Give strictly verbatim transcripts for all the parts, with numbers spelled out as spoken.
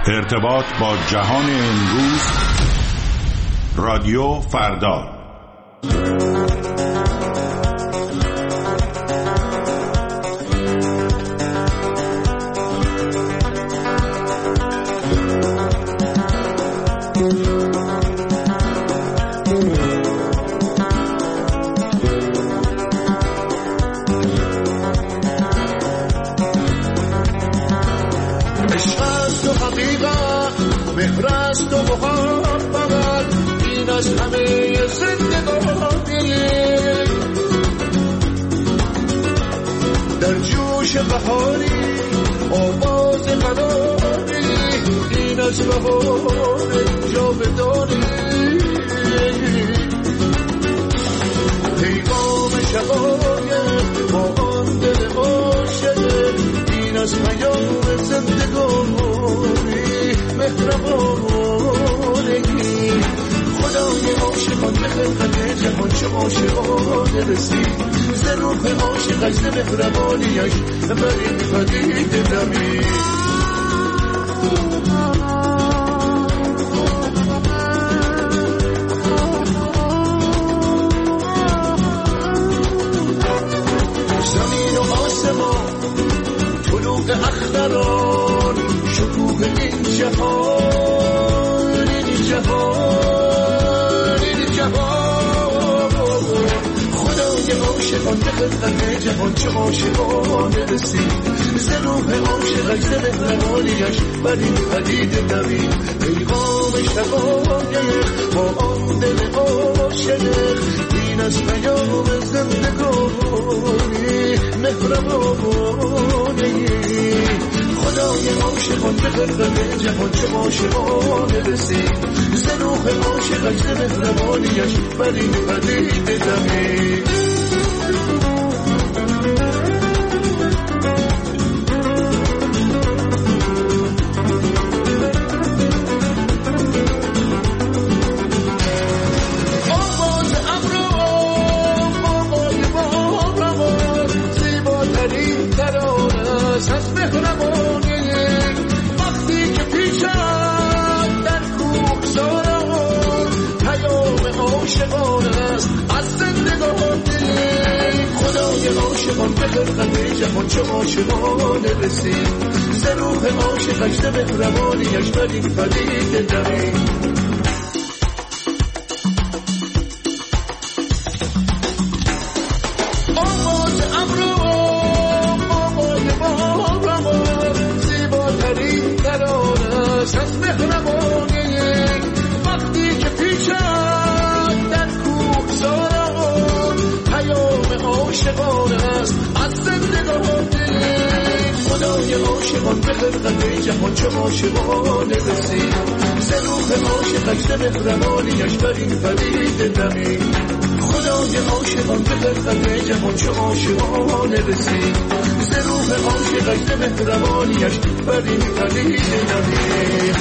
ارتباط با جهان امروز، رادیو فردا. مهرست و محبت این از همه زندگانی، در جوش بهاری آواز قراری این از بهار جاودانی، پیغام شقایق با آن دل عاشق این از پیام زندگانی، مهربانگی خدای عاشقان به خلقت جهان چه عاشقانه رسید، ز روح عاشقش ز مهربانیش بر این پدیده دمید. زمین و آسمان طلوع اختران شکوه این جهان، این جهان، این جهان خدای عاشقان به خلقت جهان چه عاشقانه رسید، ز روح عاشقش ز مهربانیش بر این پدیده دوید، پیغام شقایق با آن دل عاشق این از پیام زندگانی، مهربانی خدای عاشقان به خلقت جهان چه عاشقانه رسید، ز روح عاشقش ز مهربانیش بر این پدیده دوید. عاشقان به خلقت جهان چه عاشقانه رسید، ز روح عاشقش ز مهربانیش بر این پدیده دوید. آواز ابرو آوای باران زیباترین ترانه است از مهربانی، وقتی که پیچد در کوهساران پیام عاشقانه است از زندگانی، خدای عاشقان به خلقت جهان چه عاشقانه رسید، ز روح عاشقش ز مهربانیش بر این پدیده دمید، خدای عاشقان به خلقت جهان چه عاشقانه رسید، ز روح عاشقش ز مهربانیش بر این پدیده دمید.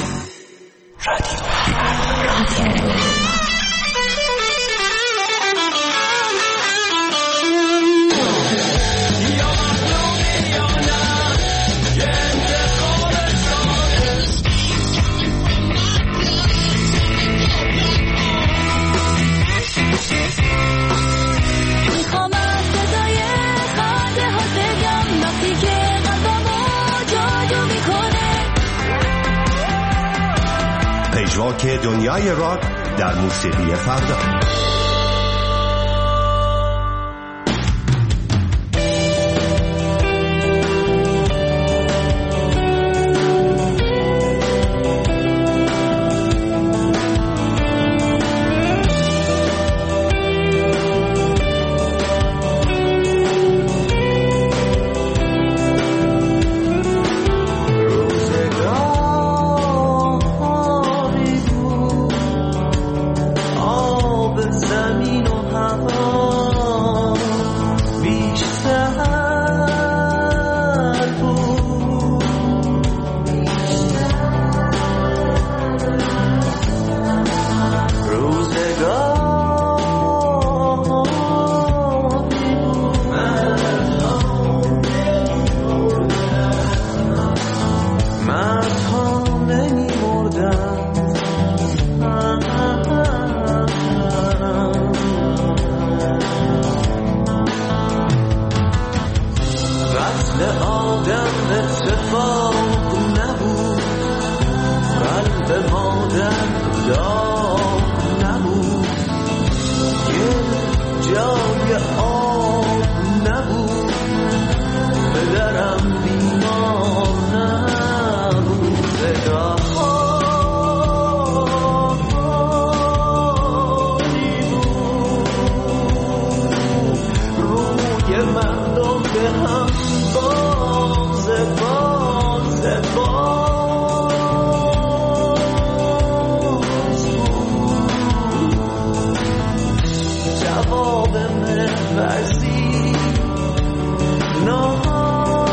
پژواک دنیای راک در موسیقی فردا. Oh, آدم قتل آدم اتفاق نبود، قلب مادر داغ نبود، یه جای آب نبود، پدرم بیمار نبود، صداهایی بود روی مردم به هم باز باز باز جواب محورزی نه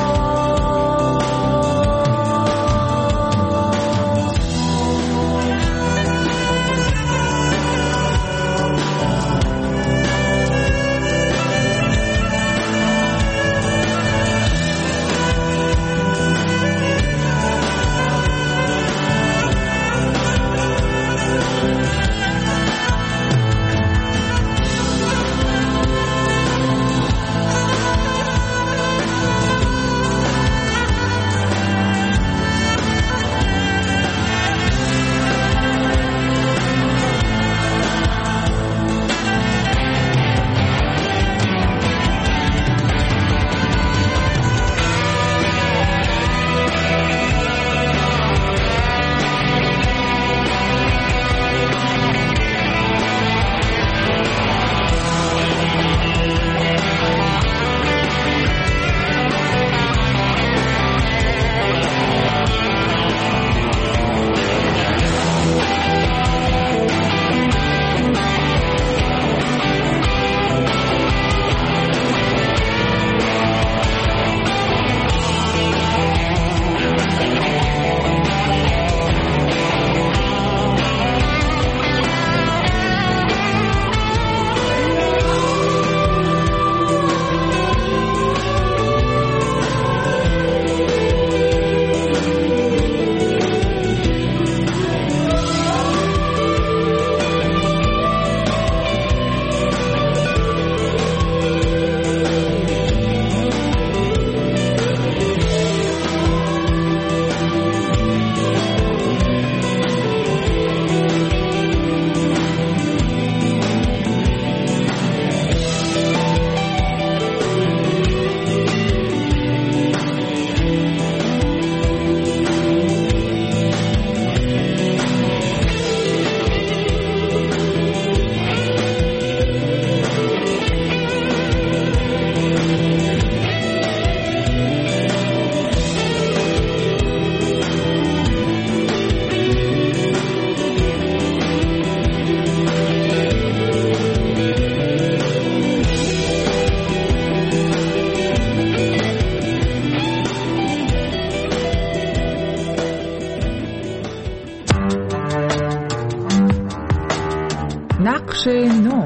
نقش نو.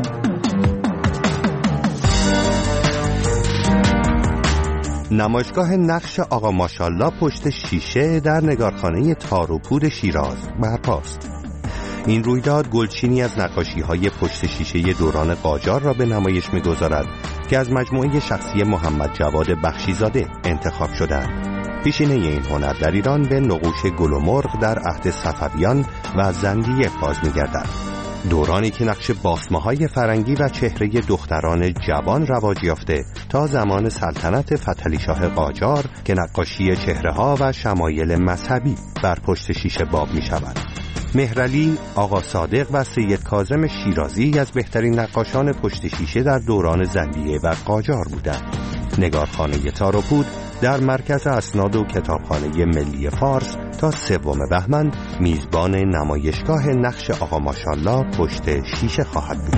نمایشگاه نقش آقا ماشالله پشت شیشه در نگارخانه تار و پود شیراز برپاست. این رویداد گلچینی از نقاشی‌های پشت شیشه دوران قاجار را به نمایش می‌گذارد که از مجموعه شخصی محمد جواد بخشیزاده انتخاب شدند. پیشینه این هنر در ایران به نقوش گل و مرغ در عهد صفویان و زندیه باز می‌گردد. دورانی که نقش باسمه‌های فرنگی و چهره دختران جوان رواج یافته تا زمان سلطنت فتحعلیشاه قاجار که نقاشی چهره‌ها و شمایل مذهبی بر پشت شیشه باب می‌شود. مهرعلی، آقا صادق و سید کاظم شیرازی از بهترین نقاشان پشت شیشه در دوران زندیه و قاجار بودند. نگارخانه تار و پود در مرکز اسناد و کتابخانه ملی فارس تا سوم بهمن میزبان نمایشگاه نقش آقا ماشالله پشت شیشه خواهد بود.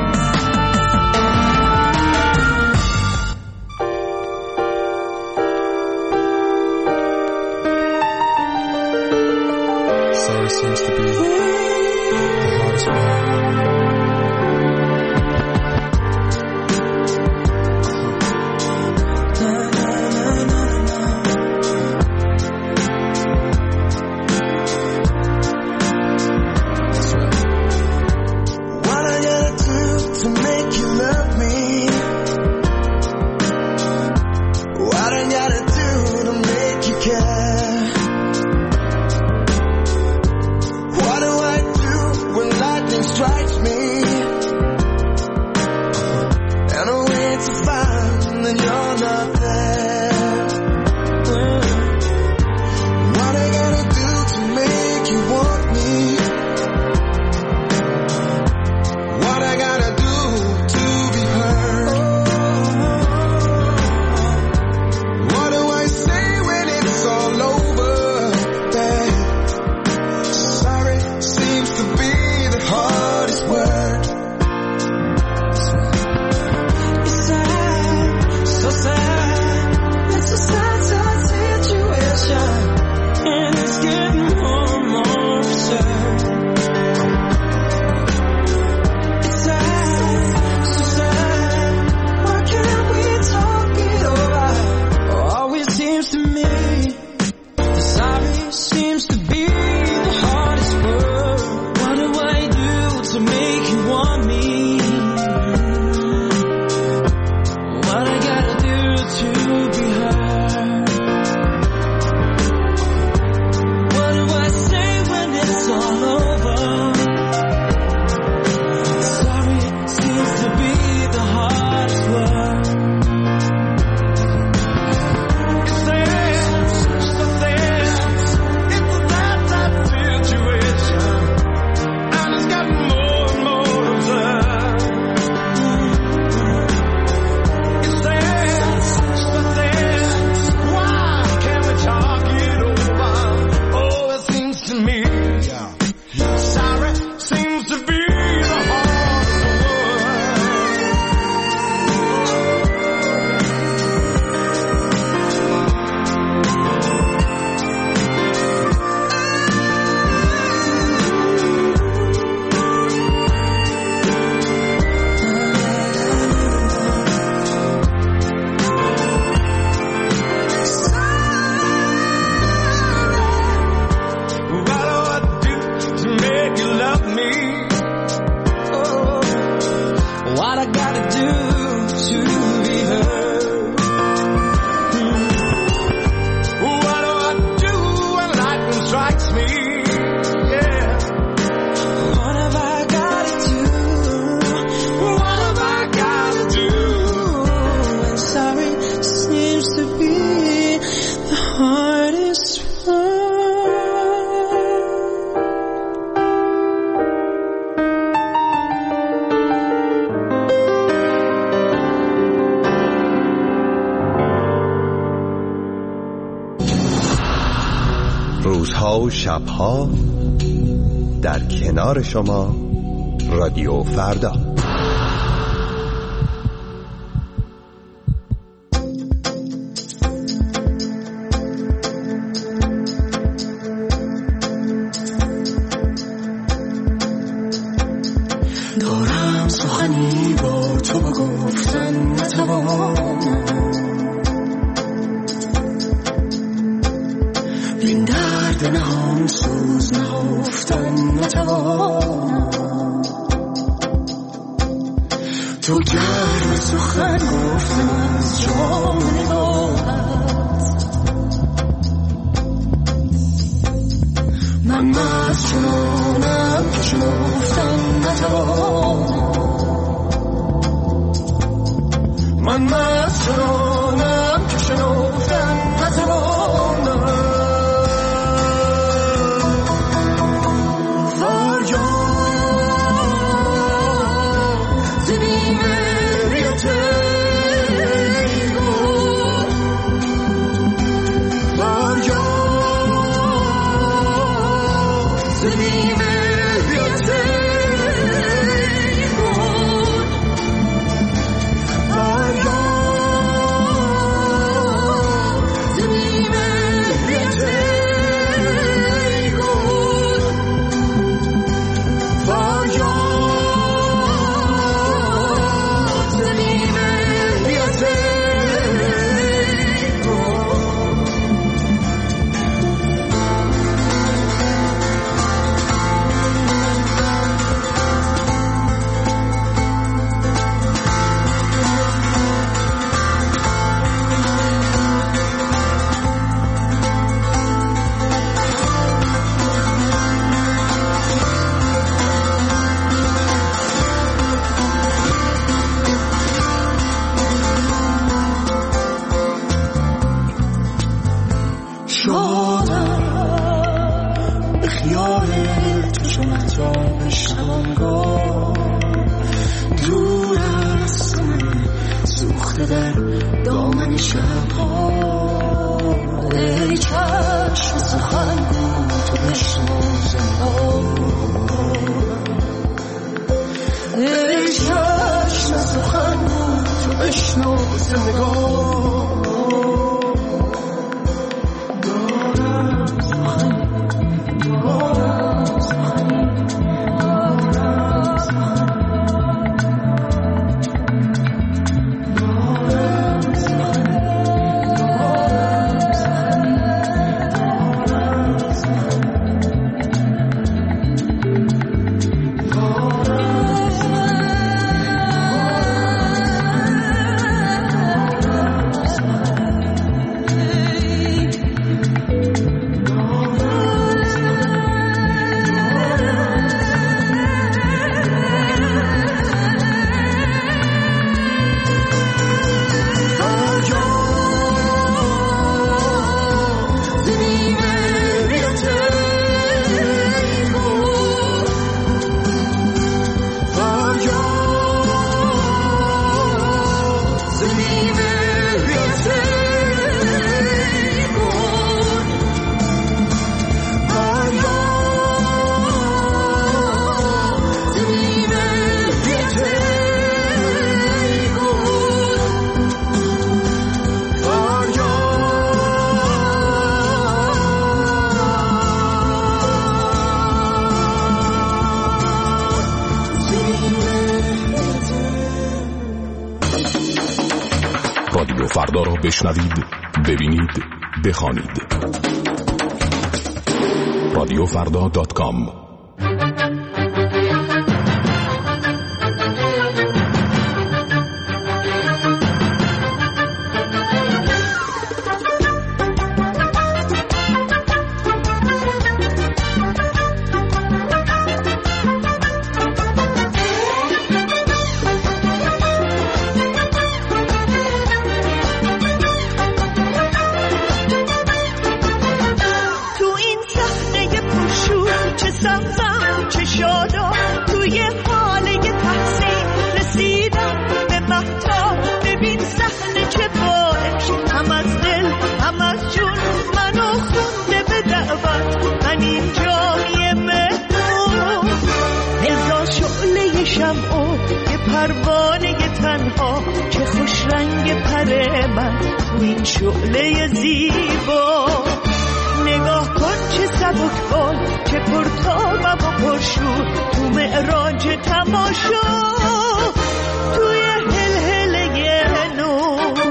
Sorry seems to be the hardest one. روزها و شبها در کنار شما رادیو فردا. دارم سخنی با تو بگفتن نتوانم، این درد نهان سوز نهفتن نتوانم. تو گرم سخن گفتن از جام نگاهت، من مست چنانم که شنفتن نتوانم. من مست چنانم که شنفتن نتوانم. رادیو فردا را بشنوید، ببینید، بخوانید. رادیو فردا دات کام. هم از دل هم از جون منو خونده به دعوت من اینجا یه مهمون، هزار شعله شمع یه پروانه تنها، چه خوش رنگ پر من تو این شعله زیبا. نگاه کن چه سبک بال، چه پرتابم و پرشور، تو معراج تماشا، توی هلهله نور.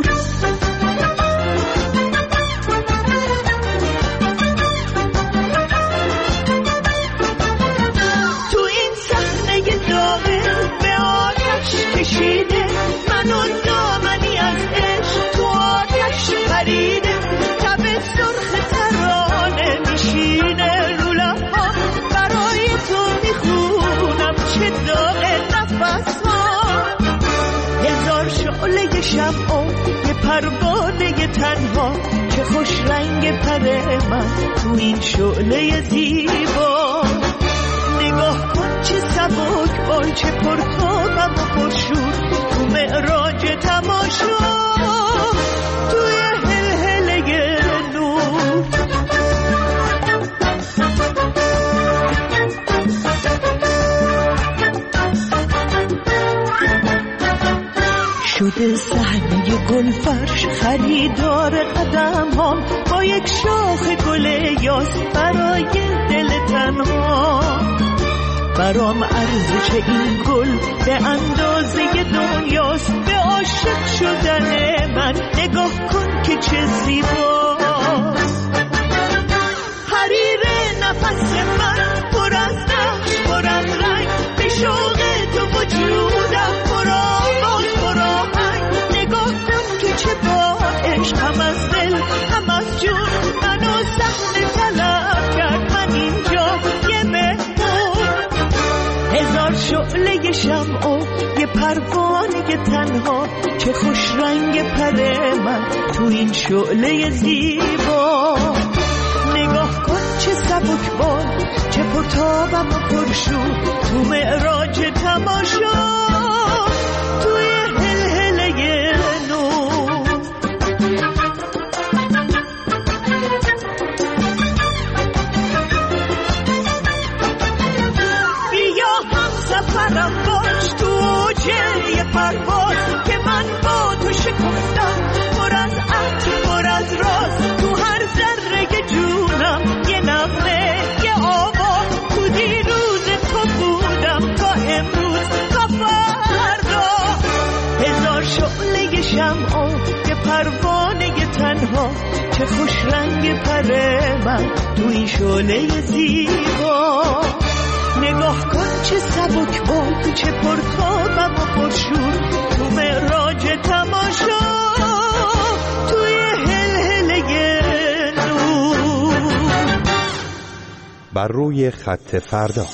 تو این صحنه داغ به آتش کشیده، منو دامنی از عشق تو آتش پریده، تب سرخ ترانه میشینه رو لب‌ها، برای تو میخونم چه داغ نفس ها. هزار شعله شمع یه پروانه تنها، چه خوش رنگ پر من تو این شعله زیبا. نگاه کن چه سبک بال، چه پرتابم و پرشور، تو معراج تماشا، توی هلهله نور. شده صحنه گلفرش خریدار قدم هم، با یک شاخ گل یاس برای دل تنها. برام ارزش این گل به اندازه دنیاست، به عاشق شدن من نگاه کن که چه زیباست. حریر نفس من پر از نقش، پر از رنگ، به شوق تو وجودم پر آواز، پر آهنگ. نگاه کن که چه با عشق هم از دل هم از جون، منو صحنه طلب کرد، من اینجا یه مهمون. هزار شعله شمع یه پروانه تنها، چه خوش رنگ پر من تو این شعله زیبا. نگاه کن چه سبک بال، چه پرتابم و پرشور، تو معراج تماشا، توی هلهله نور. بیا هم سفرم باش تو اوجه پرواز، که من با تو شکفتم، پر از عطر پر از راز، تو هر ذره جونم یه نغمه یه آواز. تو دیروز تو بودم تا امروز تا فردا، هزار شعله شمع یه پروانه تنها، چه خوش رنگ پر من تو این شعله زیبا. نگاه کن چه سبک بال، چه پرتابم و پرشور، تو معراج تماشا، توی هلهله نور. بر روی خط فردا.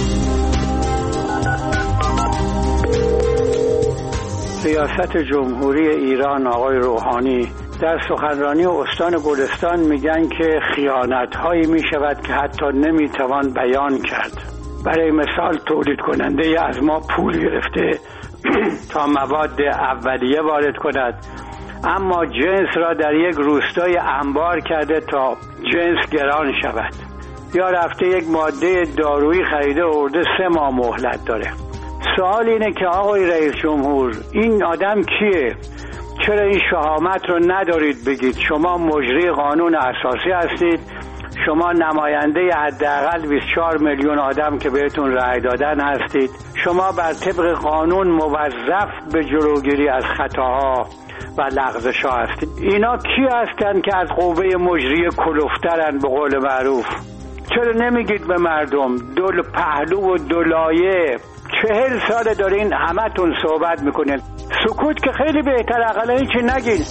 ریاست جمهوری ایران آقای روحانی در سخنرانی استان گلستان میگن که خیانت‌هایی میشود که حتی نمیتوان بیان کرد. برای مثال تولید کننده از ما پول گرفته تا مواد اولیه وارد کند، اما جنس را در یک روستای انبار کرده تا جنس گران شود. یا رفته یک ماده دارویی خریده آورده سه ماه مهلت داره. سوال اینه که آقای رئیس جمهور، این آدم کیه؟ چرا این شهامت رو ندارید بگید؟ شما مجری قانون اساسی هستید، شما نماینده حداقل بیست و چهار میلیون آدم که بهتون رأی دادن هستید، شما بر طبق قانون موظف به جلوگیری از خطاها و لغزش‌ها هستید. اینا کی هستن که از قوه مجری کلفترن به قول معروف؟ چرا نمیگید به مردم؟ دو پهلو و دو لایه، چهل سال دارین همتون صحبت میکنین. سکوت که خیلی بهتر، اقلا هیچی نگین.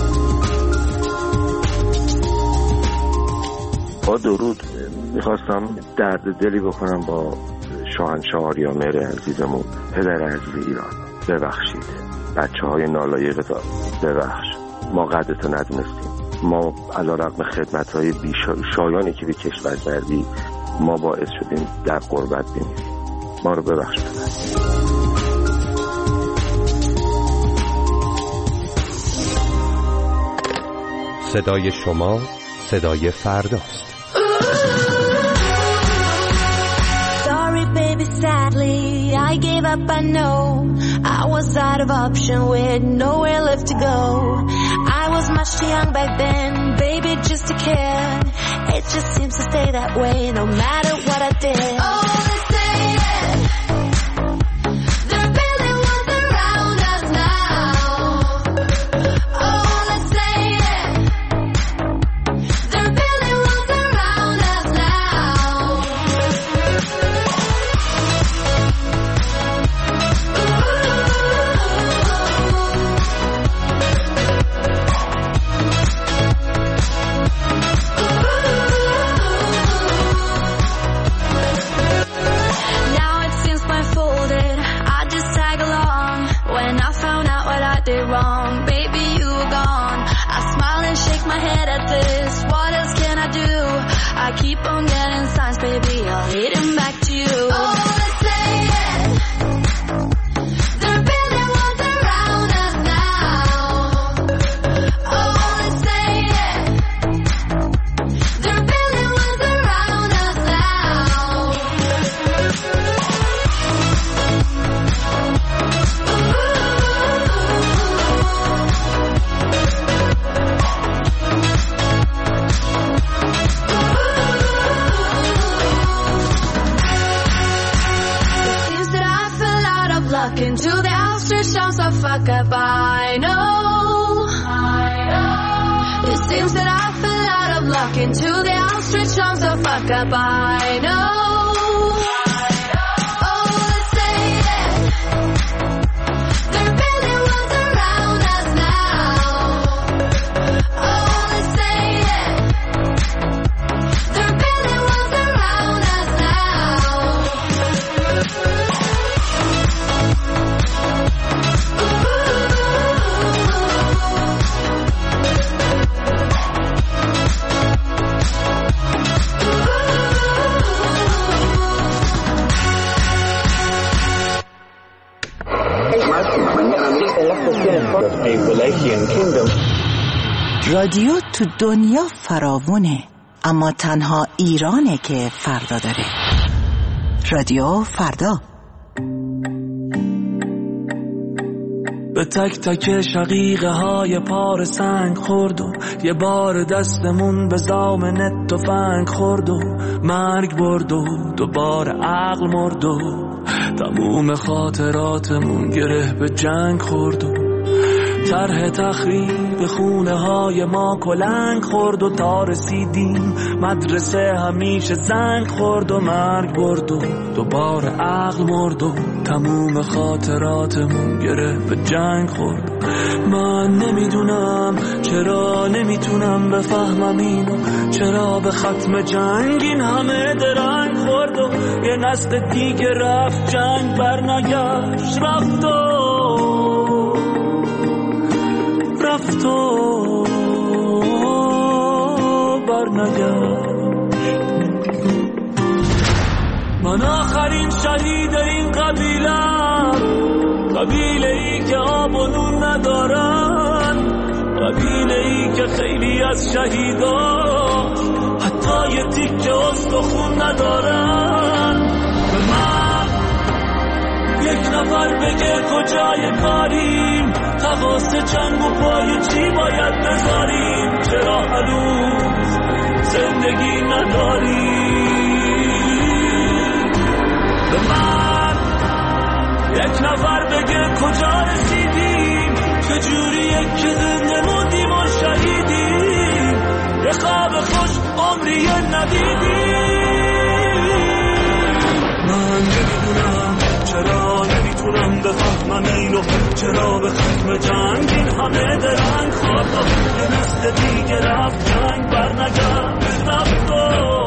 با درود میخواستم درد دلی بکنم با شاهنشاه آریامهر عزیزمون، پدر عزیز ایران. ببخشید بچه های نالایق، ببخش، ما قدرتو ندونستیم. ما علیرغم خدمت های بیشایانی که به کشور کردی، ما باعث شدیم در غربت بمیریم. ما رو ببخش پدر. صدای شما صدای فرداست. up, I know I was out of option with nowhere left to go. I was much too young back then, baby, just a kid. It just seems to stay that way no matter what I did. Oh, they say it. They're building walls around us now. Oh, they say it. They're building walls around us now. Did wrong, baby, you were gone. I smile and shake my head at this. What else can I do? I keep on getting signs, baby, I'll hit him back to you. Oh, let's say it. They're building walls around us now. Oh, let's say it. They're building walls around us now. Into the outstretched arms of fuck up, I know. I know. It seems that I fell out of luck into the outstretched arms of fuck up, I know. I know. Oh, let's say it. They're building walls around us now. Oh, let's say it. They're building walls around us now. رادیو تو دنیا فراوونه، اما تنها ایرانه که فردا داره. رادیو فردا. به تک تک شقیقه های پار سنگ خورد و یه بار دستمون به زامنت و فنگ خورد و مرگ برد و دوباره عقل مرد و تموم خاطراتمون گره به جنگ خورد و طرح تخریب خونه های ما کلنگ خورد و تا رسیدیم مدرسه همیشه زنگ خورد و مرگ برد و دوباره عقل مرد و تموم خاطراتمون گره به جنگ خورد. من نمیدونم چرا نمیتونم بفهمم اینو، چرا به ختم جنگ این همه درنگ خورد و یه نسل دیگه رفت جنگ برنگشت رفت و رفت و برنگشت. من آخرین شهید این قبیلم، قبیله ای که آب و نون ندارن، قبیله ای که خیلی از شهیداش حتی یه تیکه استخون ندارن. به من یک نفر بگه کجای کاریم، تقاس جنگ و پای چی باید بذاریم، چرا هنوز زندگی نداریم. به من یک نفر بگه کجا رسیدیم، چجوریه که زنده موندیم و شهیدیم، یه خواب خوش عمری ندیدیم. من نمیدونم چرا نمیتونم بفهمم اینو، چرا به ختم جنگ این همه درنگ خورد و یه نسل دیگه رفت جنگ برنگشت رفت و